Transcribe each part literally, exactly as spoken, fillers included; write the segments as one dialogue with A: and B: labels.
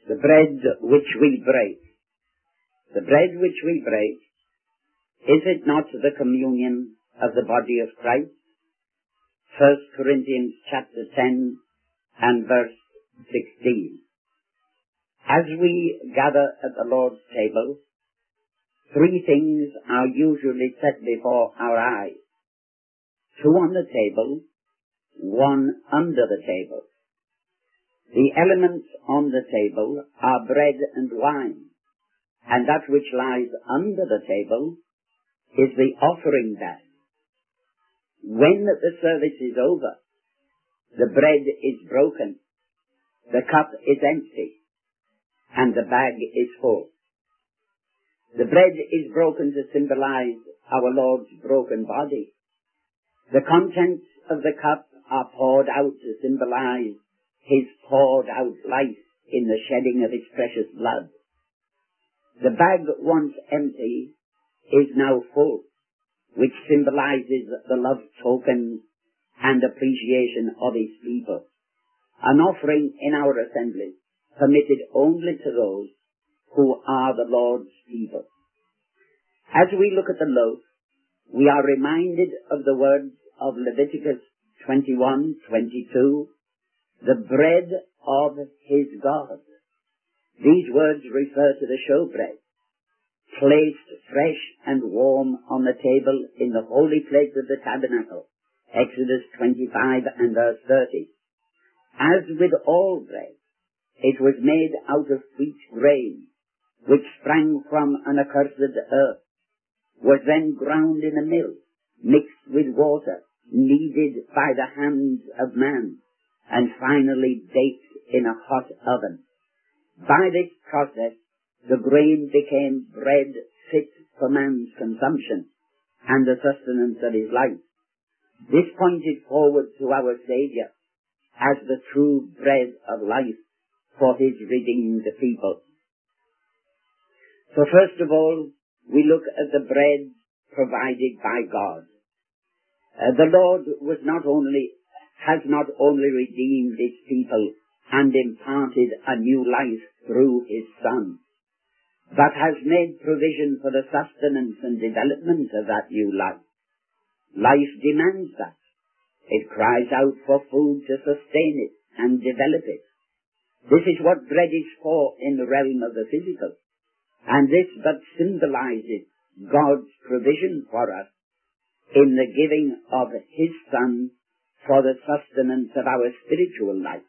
A: the bread which we break. The bread which we break, is it not the communion of the body of Christ? First Corinthians chapter ten and verse sixteen. As we gather at the Lord's table, three things are usually set before our eyes. Two on the table, one under the table. The elements on the table are bread and wine, and that which lies under the table is the offering bag. When the service is over, the bread is broken, the cup is empty, and the bag is full. The bread is broken to symbolize our Lord's broken body. The contents of the cup are poured out to symbolize his poured out life in the shedding of his precious blood. The bag, once empty, is now full, which symbolizes the love token and appreciation of his people. An offering in our assembly permitted only to those who are the Lord's people. As we look at the loaf, we are reminded of the words of Leviticus twenty-one twenty-two, the bread of his God. These words refer to the showbread, placed fresh and warm on the table in the holy place of the tabernacle, Exodus twenty-five and verse thirty. As with all bread, it was made out of wheat grain, which sprang from an accursed earth, was then ground in a mill, mixed with water, kneaded by the hands of man, and finally baked in a hot oven. By this process, the grain became bread fit for man's consumption and the sustenance of his life. This pointed forward to our Saviour as the true bread of life for his redeemed people. So first of all, we look at the bread provided by God. Uh, the Lord was not only, has not only redeemed his people and imparted a new life through his Son, but has made provision for the sustenance and development of that new life. Life demands that. It cries out for food to sustain it and develop it. This is what bread is for in the realm of the physical, and this but symbolizes God's provision for us in the giving of his Son for the sustenance of our spiritual life.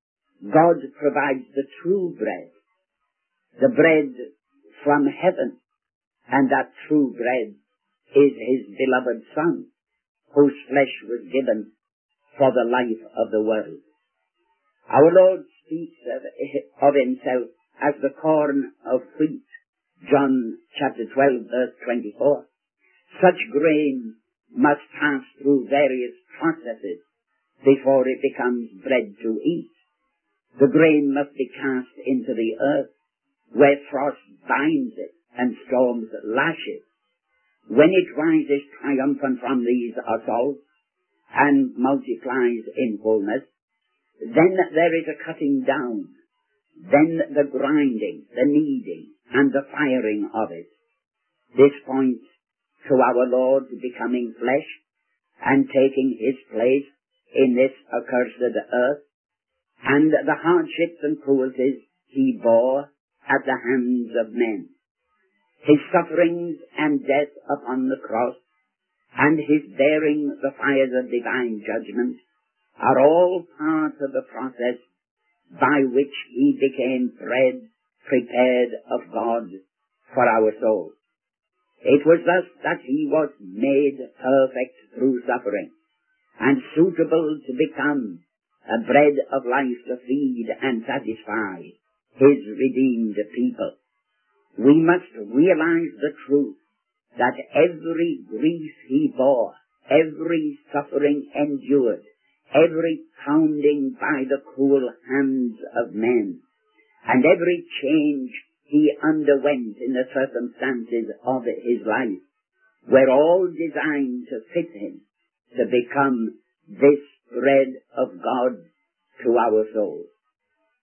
A: God provides the true bread, the bread from heaven, and that true bread is his beloved Son, whose flesh was given for the life of the world. Our Lord speaks of, of himself as the corn of wheat, John chapter twelve verse twenty-four. Such grain must pass through various processes before it becomes bread to eat. The grain must be cast into the earth, where frost binds it and storms lash it. When it rises triumphant from these assaults and multiplies in fullness, then there is a cutting down, then the grinding, the kneading, and the firing of it. This points to our Lord becoming flesh and taking his place in this accursed earth, and the hardships and cruelties he bore at the hands of men. His sufferings and death upon the cross, and his bearing the fires of divine judgment, are all part of the process by which he became bread prepared of God for our souls. It was thus that he was made perfect through suffering, and suitable to become a bread of life to feed and satisfy his redeemed people. We must realize the truth that every grief he bore, every suffering endured, every pounding by the cruel hands of men, and every change he underwent in the circumstances of his life, were all designed to fit him to become this bread of God to our souls.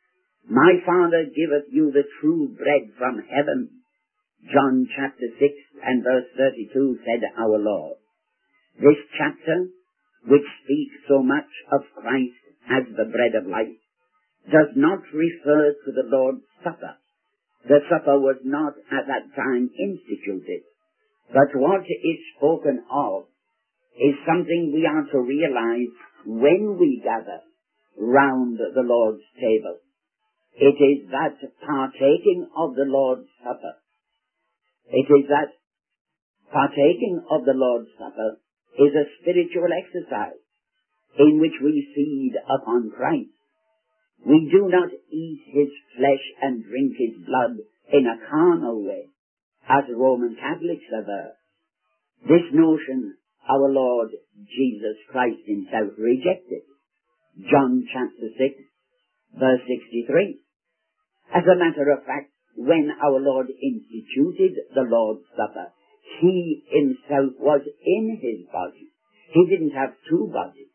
A: My Father giveth you the true bread from heaven. John chapter six and verse thirty-two, said our Lord. This chapter, which speaks so much of Christ as the bread of life, does not refer to the Lord's Supper. The supper was not at that time instituted, but what is spoken of is something we are to realize when we gather round the Lord's table. It is that partaking of the Lord's Supper. It is that partaking of the Lord's Supper is a spiritual exercise in which we feed upon Christ. We do not eat his flesh and drink his blood in a carnal way, as Roman Catholics aver. This notion our Lord Jesus Christ himself rejected. John chapter six, verse sixty-three. As a matter of fact, when our Lord instituted the Lord's Supper, he himself was in his body. He didn't have two bodies.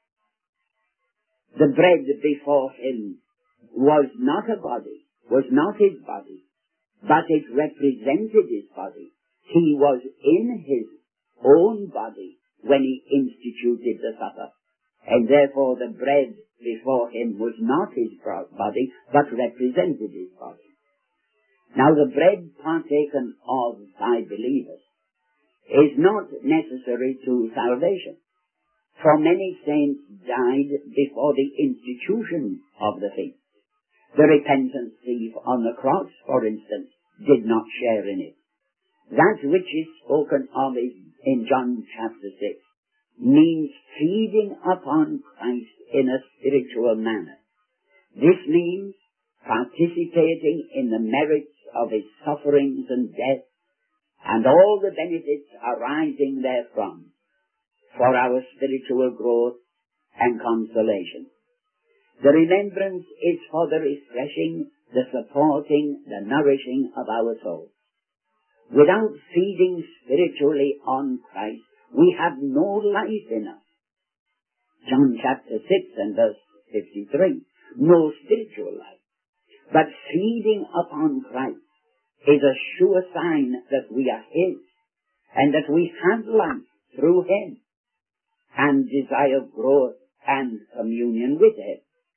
A: The bread before him was not a body, was not his body, but it represented his body. He was in his own body when he instituted the supper, and therefore the bread before him was not his body, but represented his body. Now the bread partaken of by believers is not necessary to salvation, for many saints died before the institution of the feast. The repentant thief on the cross, for instance, did not share in it. That which is spoken of in John chapter six means feeding upon Christ in a spiritual manner. This means participating in the merits of his sufferings and death and all the benefits arising therefrom for our spiritual growth and consolation. The remembrance is for the refreshing, the supporting, the nourishing of our soul. Without feeding spiritually on Christ, we have no life in us. John chapter six and verse fifty-three, no spiritual life. But feeding upon Christ is a sure sign that we are his, and that we have life through him, and desire growth and communion with him.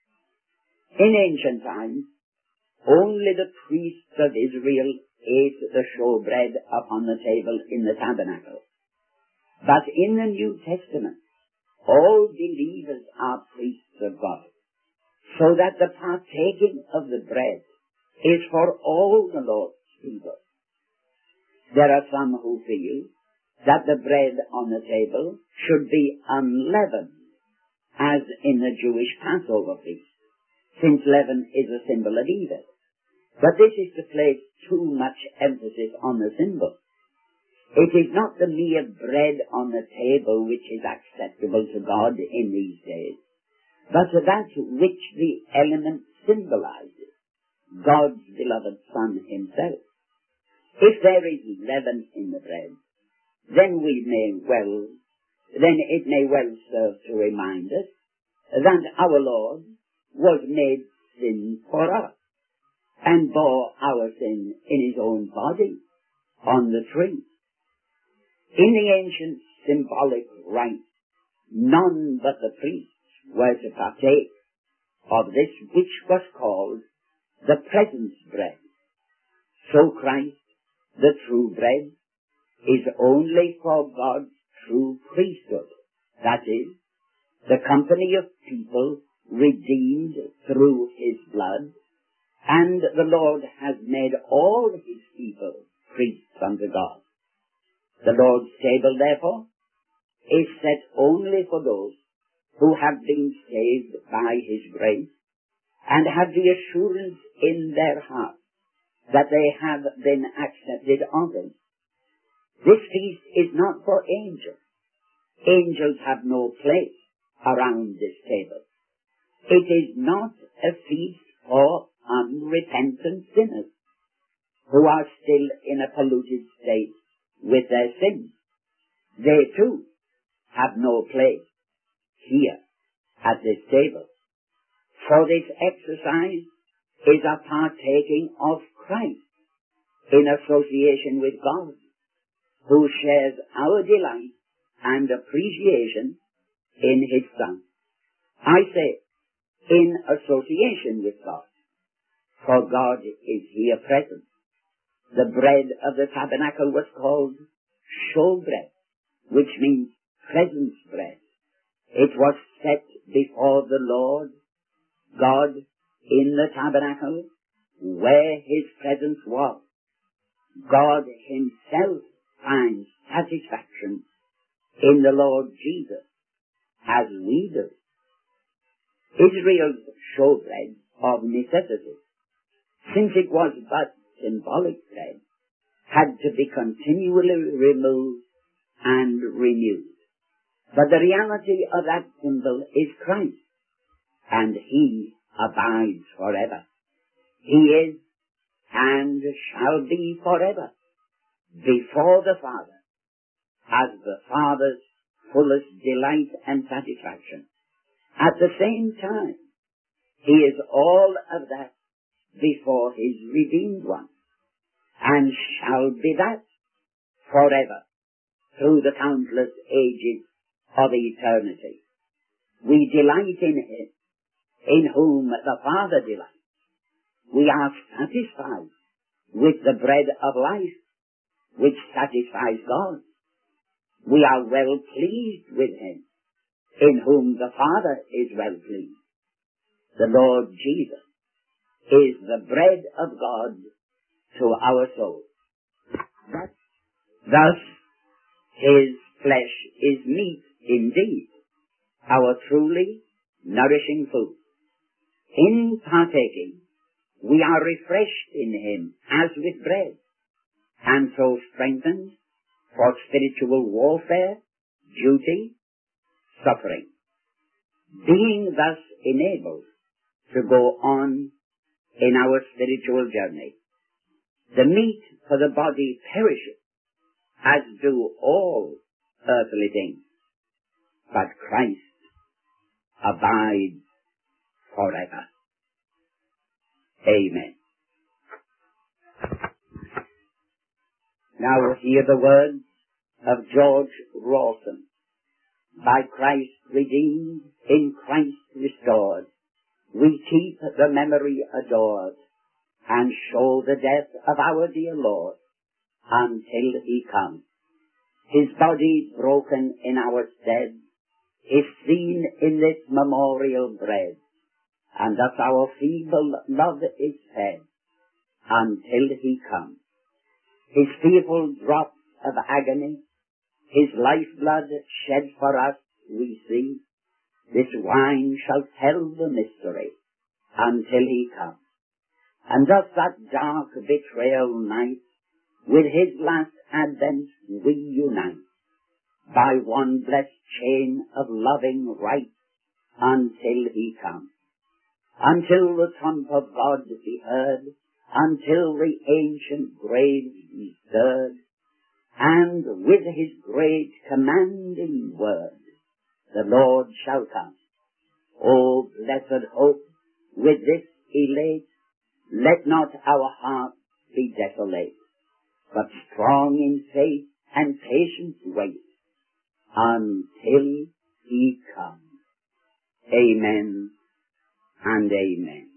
A: In ancient times, only the priests of Israel ate the showbread upon the table in the tabernacle. But in the New Testament, all believers are priests of God, so that the partaking of the bread is for all the Lord's people. There are some who feel that the bread on the table should be unleavened, as in the Jewish Passover feast, since leaven is a symbol of evil. But this is to place too much emphasis on the symbol. It is not the mere bread on the table which is acceptable to God in these days, but that which the element symbolizes, God's beloved Son himself. If there is leaven in the bread, then we may well, then it may well serve to remind us that our Lord was made sin for us, and bore our sin in his own body on the tree. In the ancient symbolic rite, none but the priests were to partake of this which was called the presence bread. So Christ, the true bread, is only for God's true priesthood, that is, the company of people redeemed through his blood, and the Lord has made all his people priests unto God. The Lord's table, therefore, is set only for those who have been saved by his grace and have the assurance in their heart that they have been accepted of him. This feast is not for angels. Angels have no place around this table. It is not a feast for unrepentant sinners who are still in a polluted state with their sins. They too have no place here at this table. For this exercise is a partaking of Christ in association with God, who shares our delight and appreciation in His Son. I say, in association with God, for God is here present. The bread of the tabernacle was called showbread, which means presence bread. It was set before the Lord God in the tabernacle where His presence was. God Himself finds satisfaction in the Lord Jesus, as we do. Israel's showbread of necessity, since it was but symbolic bread, had to be continually removed and renewed. But the reality of that symbol is Christ, and He abides forever. He is and shall be forever before the Father, as the Father's fullest delight and satisfaction. At the same time, He is all of that before His redeemed one, and shall be that forever through the countless ages of eternity. We delight in Him, in whom the Father delights. We are satisfied with the bread of life, which satisfies God. We are well pleased with Him, in whom the Father is well pleased. The Lord Jesus is the bread of God to our soul. Thus, His flesh is meat indeed, our truly nourishing food. In partaking, we are refreshed in Him as with bread, and so strengthened for spiritual warfare, duty, suffering, being thus enabled to go on in our spiritual journey. The meat for the body perishes, as do all earthly things, but Christ abides forever. Amen. Now hear the words of George Rawson. By Christ redeemed, in Christ restored, we keep the memory adored, and show the death of our dear Lord, until He comes. His body broken in our stead is seen in this memorial bread, and thus our feeble love is fed, until He comes. His fearful drops of agony, His lifeblood shed for us, we see. This wine shall tell the mystery, until He comes. And thus that dark betrayal night, with His last advent we unite, by one blessed chain of loving right, until He comes. Until the trump of God be heard, until the ancient graves be stirred, and with His great commanding word, the Lord shall come. O blessed hope, with this elate, let not our hearts be desolate, but strong in faith and patience wait, until He comes. Amen and amen.